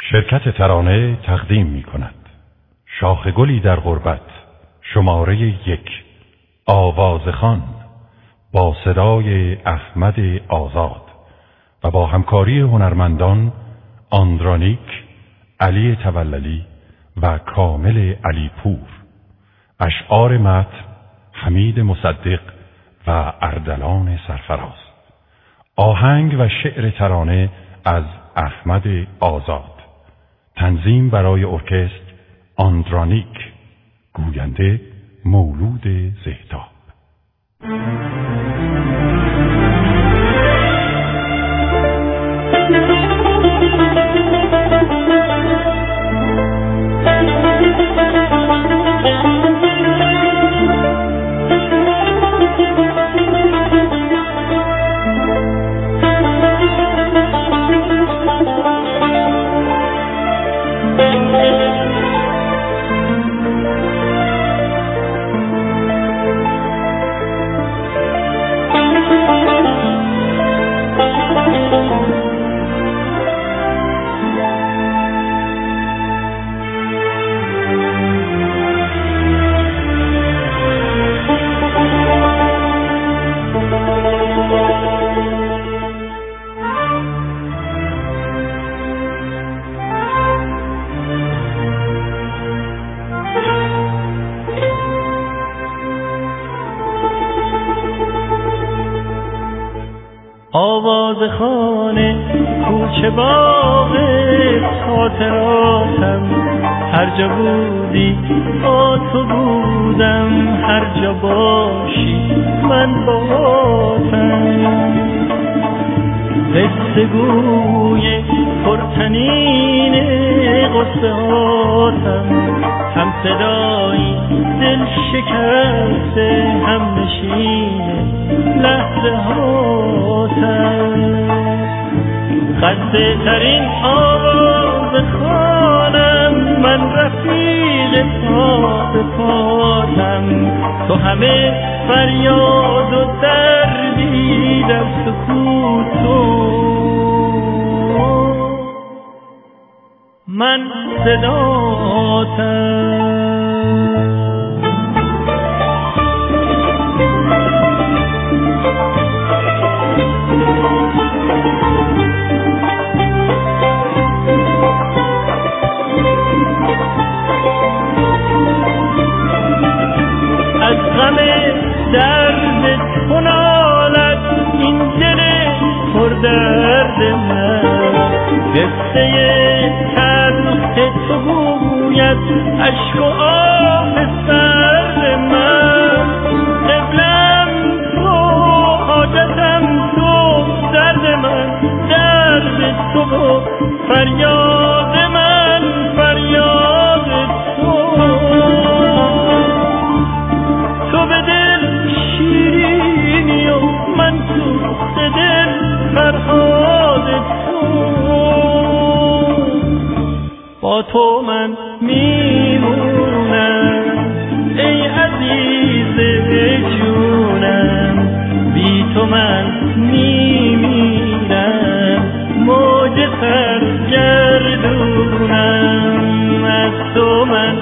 شرکت ترانه تقدیم می کند شاخ گلی در غربت شماره 1 آوازخوان با صدای احمد آزاد و با همکاری هنرمندان آندرانیک، علی توللی و کامل علی پور. اشعار متن حمید مصدق و اردلان سرفراز. آهنگ و شعر ترانه از احمد آزاد. تنظیم برای ارکستر آندرانیک. گوینده مولود زهتاب. آوازخوان کوچه باغ خاطراتم، هر جا بودی با تو بودم، هر جا باشی من باهاتم. قصه گوی پرطنین قصه هاتم، هم صدایی دل شکسته، هم نشین لحظه هاتم. خسته ترین آواز خوانم، من رفیق پا به پاتم. تو همه فریاد و دردی در سکوت، من صداتم. از غم درد تو نالد این دل پر درد من، قصه تلخ تو گوید عشق و آه سرد من. قبلم تو، حاجتم تو، درد من درد تو، فریاد من فریاد تو. تو به دل شیرینی و من سوخت دل فرهاد تو. با تو من میمونم ای عزیز جونم، بی تو من میمیرم موج سرگردونم. از تو من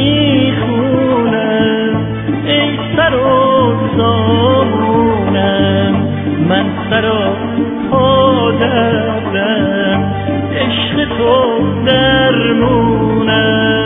میخونم ای سر و زامونم، من سر و پا دردم، عشق تو درمونم.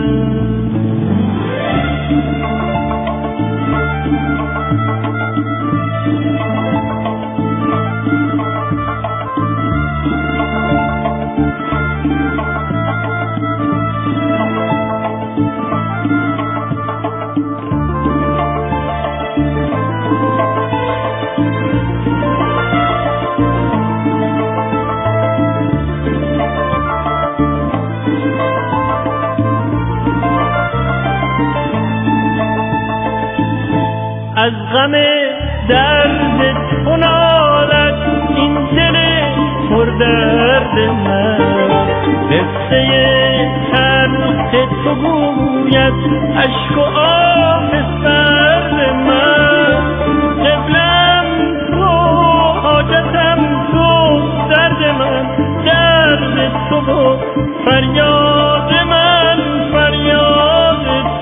از غم درد تو نالد این دل پر درد من، قصه تلخ تو گوید عشق و آه سرد من. قبلم تو، حاجتم تو، درد من درد تو، فریاد من فریاد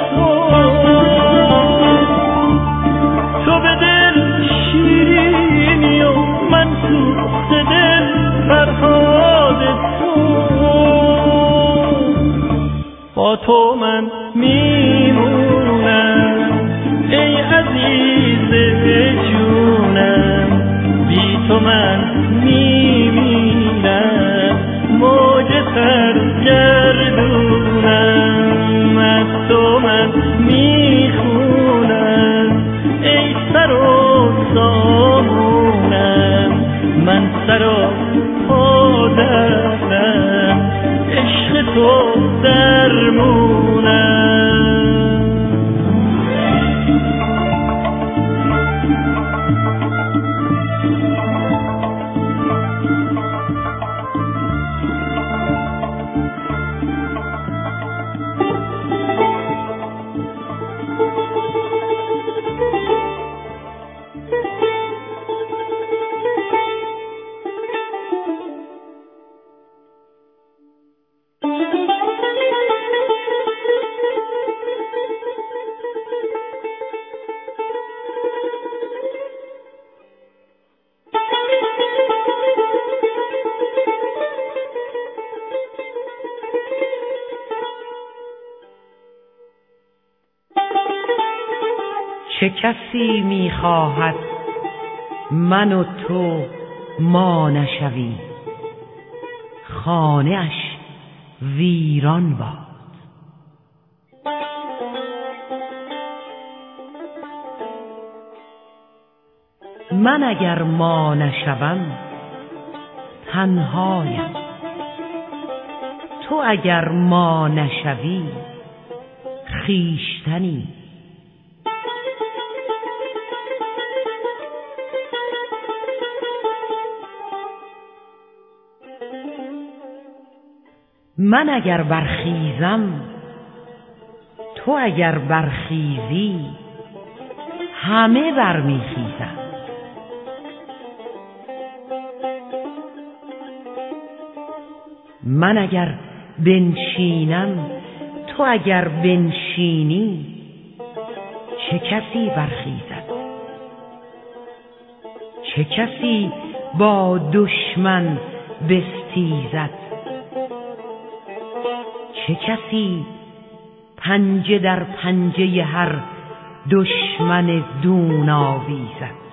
تو به دل شیرینی و من سوخت دل فرهاد با تو من میمونم ای عزیز جونم بی تو من میمیرم موج سرگردونم از تو من میخونم ای سر و سامونم من سر و پا دردم عشق تو درمونم چه کسی می‌خواهد من و تو ما نشویم خانه اش ویران باد من اگر ما نشوم تنهایم تو اگر ما نشوی خویشتنی من اگر برخیزم تو اگر برخیزی همه برمیخیزم من اگر بنشینم تو اگر بنشینی چه کسی برخیزد چه کسی با دشمن بستیزد چه کسی پنجه در پنجه هر دشمن دون آویزد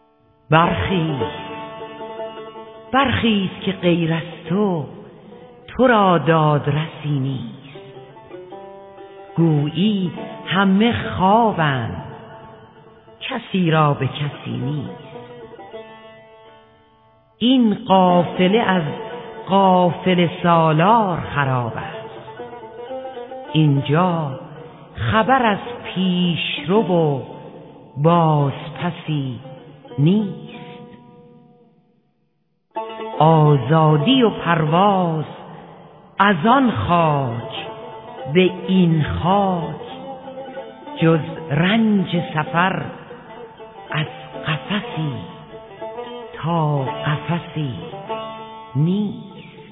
برخیز که غیر از تو تو را دادرسی نیست. گویی همه خوابند، کسی را به کسی نیست. این قافله از قافله سالار خراب است، اینجا خبر از پیشرو و بازپسی نیست. آزادی و پرواز از آن خاک به این خاک، جز رنج سفر از قفسی تا قفسی نیست.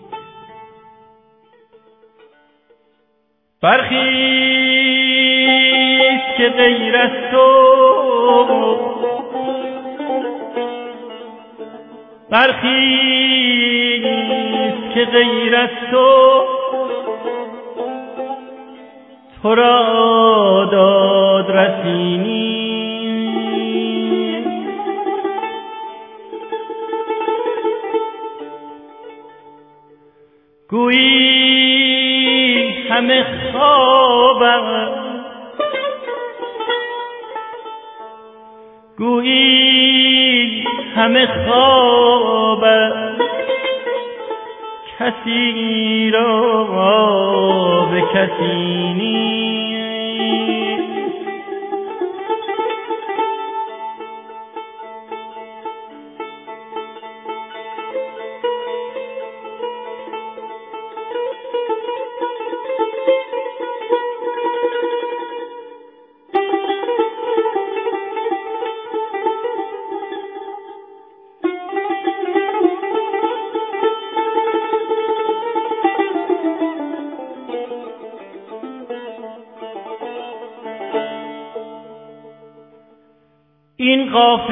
برخیز که غیر از تو، برخیز که غیر از تو، تو را دادرسی نیست. گویی همه خوابند، گویی همه خوابند، کسی را به کسی نیست. این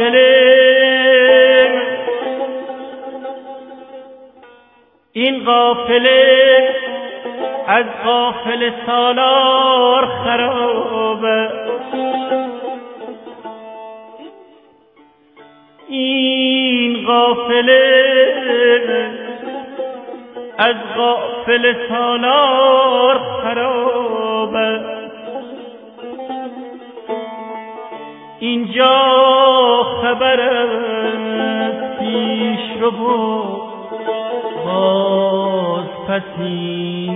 قافله از قافله سالار خرابه. این قافله از قافله سالار خرابه. اینجا خبر از پیشرو و بازپسی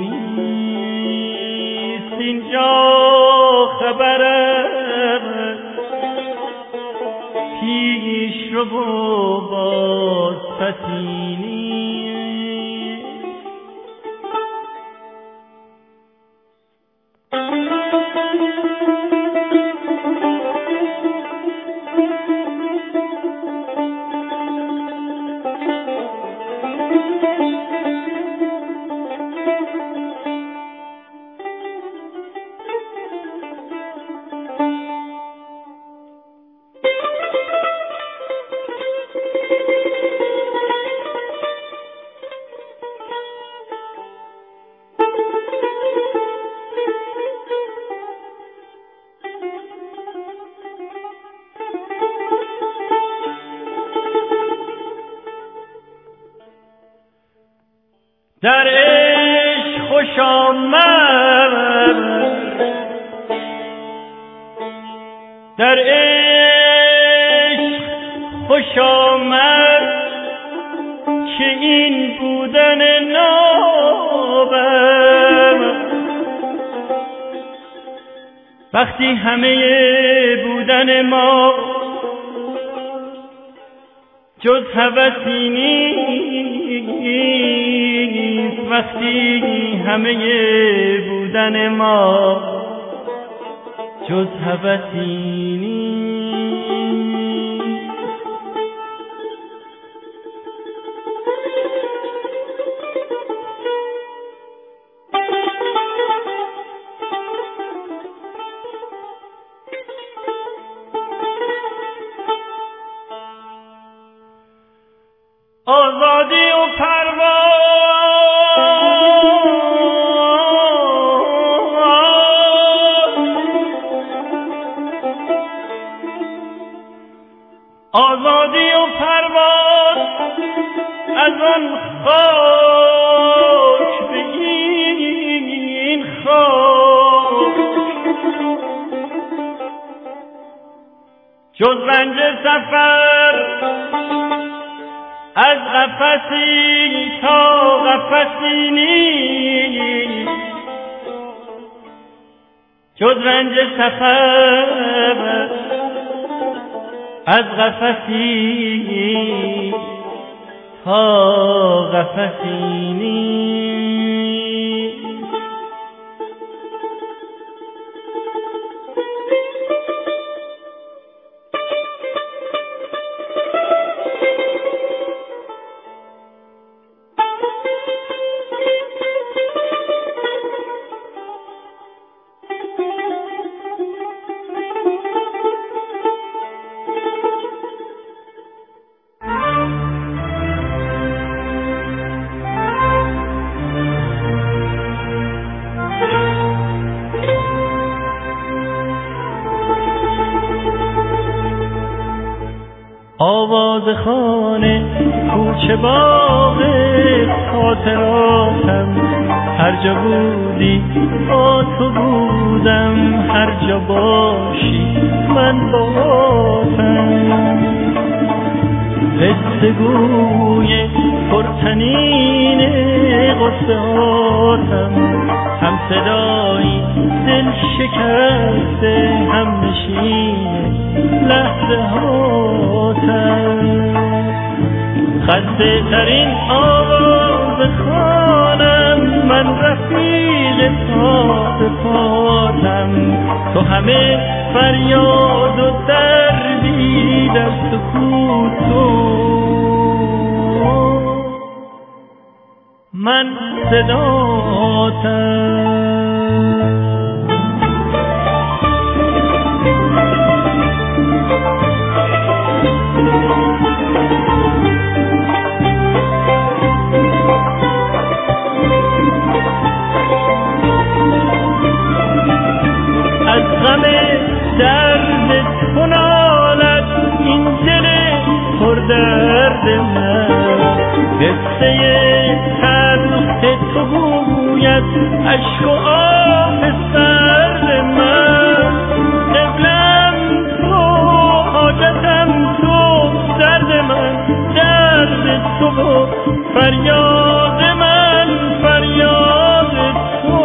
نیست. اینجا خبر از پیشرو و بازپسی نیست. در عشق خوش آمد، در عشق خوش آمد که این بودن نابم. وقتی همه بودن ما جز هوسی نیست، وقتی همه بودن ما جز هوسی نیست. آزادی و پرواز، آزادی و پرواز از آن خاک به جز رنج سفر از قفسی تا قفسی نیست، جز رنج سفر از قفسی تا قفسی نیست. آواز خانه کوچه باغ خاطراتم، هر جا بودی با تو بودم، هر جا باشی من باهاتم. قصه گوی پرطنین قصه هاتم، هم صدایی دل شکسته، هم نشین لحظه هاتم. خسته ترین آواز خانم، من رفیق پاتم، تو همه فریاد و دردی در سکوت تو، من صداتم. از غم درد تو نالد این دل پر درد من، قصه تلخ تو گوید عشق و آب سرد من. قبلم تو، حاجتم تو، درد من درد تو، فریاد من فریاد تو.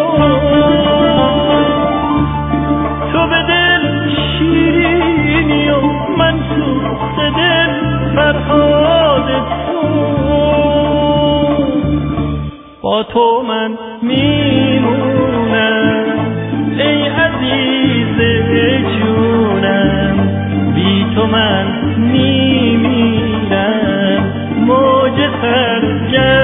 تو به دل شیرینی و من سوخته دل فرهاد تو، با تو من میمونم ای عزیز جونم، بی تو من میمیرم موج سرگرم.